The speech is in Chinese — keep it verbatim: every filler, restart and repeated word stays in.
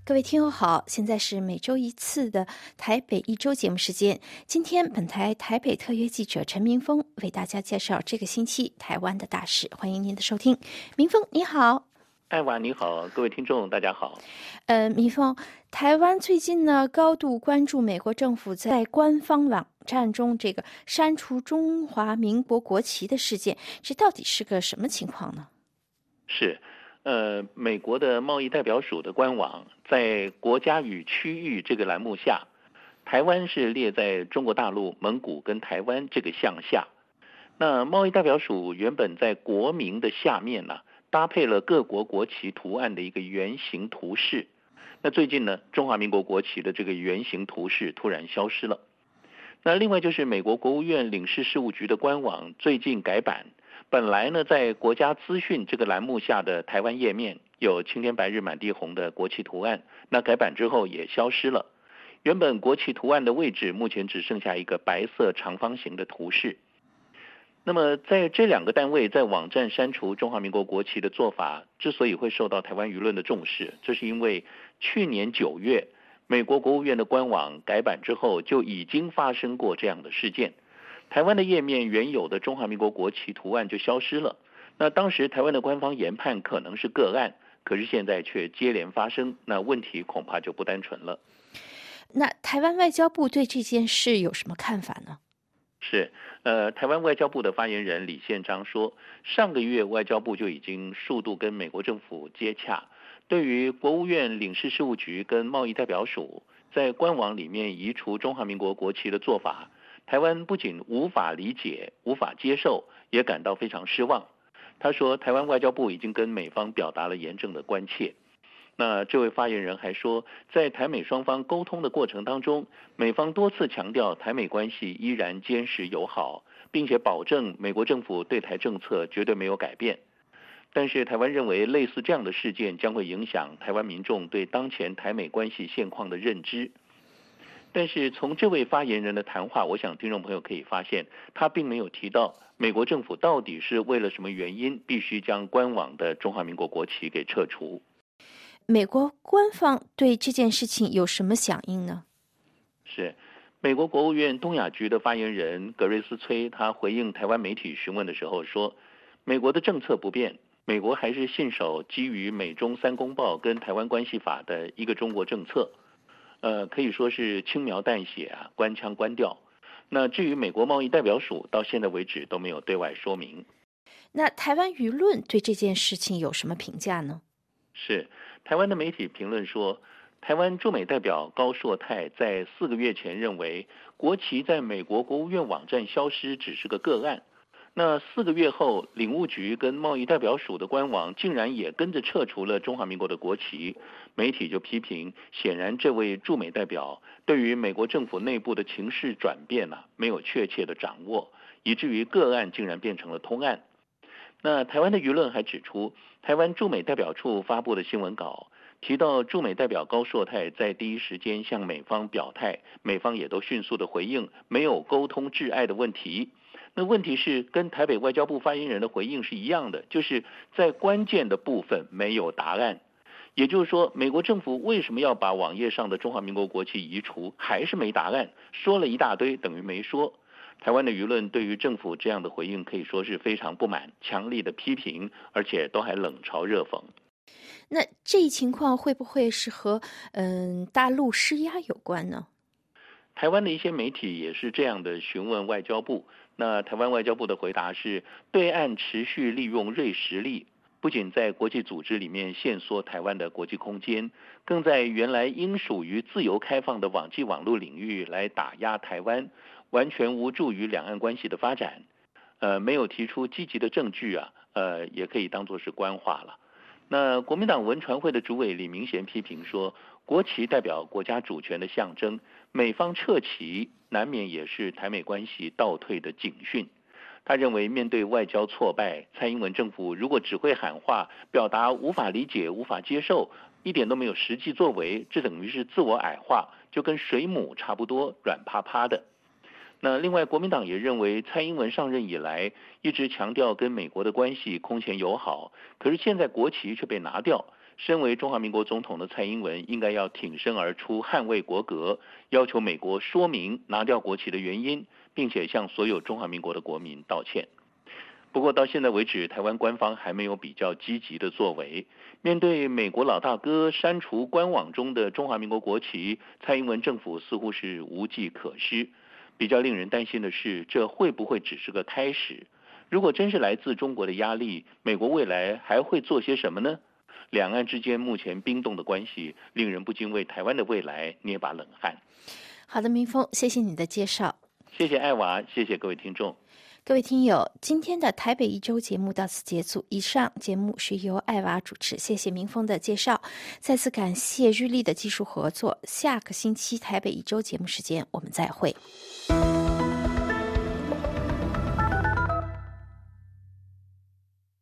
各位听友好，现在是每周一次的台北一周节目时间。今天本台台北特约记者陈明峰为大家介绍这个星期台湾的大事，欢迎您的收听。明峰你好。 艾娃你好，各位听众大家好。 呃，明峰，台湾最近呢高度关注美国政府在官方网站中这个删除中华民国国旗的事件，这到底是个什么情况呢？ 是，呃，美国的贸易代表署的官网在国家与区域这个栏目下，台湾是列在中国大陆、蒙古跟台湾这个项下。那贸易代表署原本在国名的下面呢、啊，搭配了各国国旗图案的一个圆形图示。那最近呢，中华民国国旗的这个圆形图示突然消失了。那另外就是美国国务院领事事务局的官网最近改版，本来呢在国家资讯这个栏目下的台湾页面有青天白日满地红的国旗图案，那改版之后也消失了。原本国旗图案的位置目前只剩下一个白色长方形的图示。那么在这两个单位在网站删除中华民国国旗的做法之所以会受到台湾舆论的重视，这是因为去年九月美国国务院的官网改版之后就已经发生过这样的事件。台湾的页面原有的中华民国国旗图案就消失了，那当时台湾的官方研判可能是个案，可是现在却接连发生，那问题恐怕就不单纯了。 那台湾外交部对这件事有什么看法呢？ 是，呃，台湾外交部的发言人李宪章说，上个月外交部就已经数度跟美国政府接洽，对于国务院领事事务局跟贸易代表署在官网里面移除中华民国国旗的做法，台湾不仅无法理解、无法接受，也感到非常失望。他说，台湾外交部已经跟美方表达了严正的关切。那这位发言人还说，在台美双方沟通的过程当中，美方多次强调台美关系依然坚实友好，并且保证美国政府对台政策绝对没有改变。但是台湾认为类似这样的事件将会影响台湾民众对当前台美关系现况的认知。但是从这位发言人的谈话，我想听众朋友可以发现，他并没有提到美国政府到底是为了什么原因必须将官网的中华民国国旗给撤除。 美国官方对这件事情有什么响应呢？ 是，美国国务院东亚局的发言人格瑞斯崔，他回应台湾媒体询问的时候说，美国的政策不变，美国还是信守基于美中三公报跟台湾关系法的一个中国政策，呃，可以说是轻描淡写啊，官腔官调。那至于美国贸易代表署，到现在为止都没有对外说明。 那台湾舆论对这件事情有什么评价呢？ 是，台湾的媒体评论说，台湾驻美代表高硕泰在四个月前认为，国旗在美国国务院网站消失只是个个案。那四个月后，领务局跟贸易代表署的官网竟然也跟着撤除了中华民国的国旗，媒体就批评，显然这位驻美代表对于美国政府内部的情势转变啊，没有确切的掌握，以至于个案竟然变成了通案。那台湾的舆论还指出，台湾驻美代表处发布的新闻稿提到，驻美代表高硕泰在第一时间向美方表态，美方也都迅速的回应，没有沟通挚爱的问题。那问题是跟台北外交部发言人的回应是一样的，就是在关键的部分没有答案。也就是说，美国政府为什么要把网页上的中华民国国旗移除，还是没答案，说了一大堆等于没说。台湾的舆论对于政府这样的回应可以说是非常不满，强力的批评，而且都还冷嘲热讽。 那这一情况会不会是和嗯大陆施压有关呢？ 台湾的一些媒体也是这样的询问外交部，那台湾外交部的回答是，对岸持续利用锐实力，不仅在国际组织里面限缩台湾的国际空间，更在原来应属于自由开放的网际网络领域来打压台湾，完全无助于两岸关系的发展。呃，没有提出积极的证据啊，呃，也可以当作是官话了。那国民党文传会的主委李明贤批评说，国旗代表国家主权的象征，美方撤旗难免也是台美关系倒退的警讯。他认为，面对外交挫败，蔡英文政府如果只会喊话，表达无法理解、无法接受，一点都没有实际作为，这等于是自我矮化，就跟水母差不多，软趴趴的。那另外，国民党也认为，蔡英文上任以来一直强调跟美国的关系空前友好，可是现在国旗却被拿掉， 身为中华民国总统的蔡英文应该要挺身而出，捍卫国格，要求美国说明拿掉国旗的原因，并且向所有中华民国的国民道歉。不过到现在为止，台湾官方还没有比较积极的作为。面对美国老大哥删除官网中的中华民国国旗，蔡英文政府似乎是无计可施。比较令人担心的是，这会不会只是个开始？如果真是来自中国的压力，美国未来还会做些什么呢？两岸之间目前冰冻的关系，令人不禁为台湾的未来捏把冷汗。 好的，明峰，谢谢你的介绍。 谢谢艾娃，谢谢各位听众。 各位听友，今天的台北一周节目到此结束。以上节目是由艾娃主持，谢谢明峰的介绍。再次感谢日立的技术合作。下个星期台北一周节目时间，我们再会。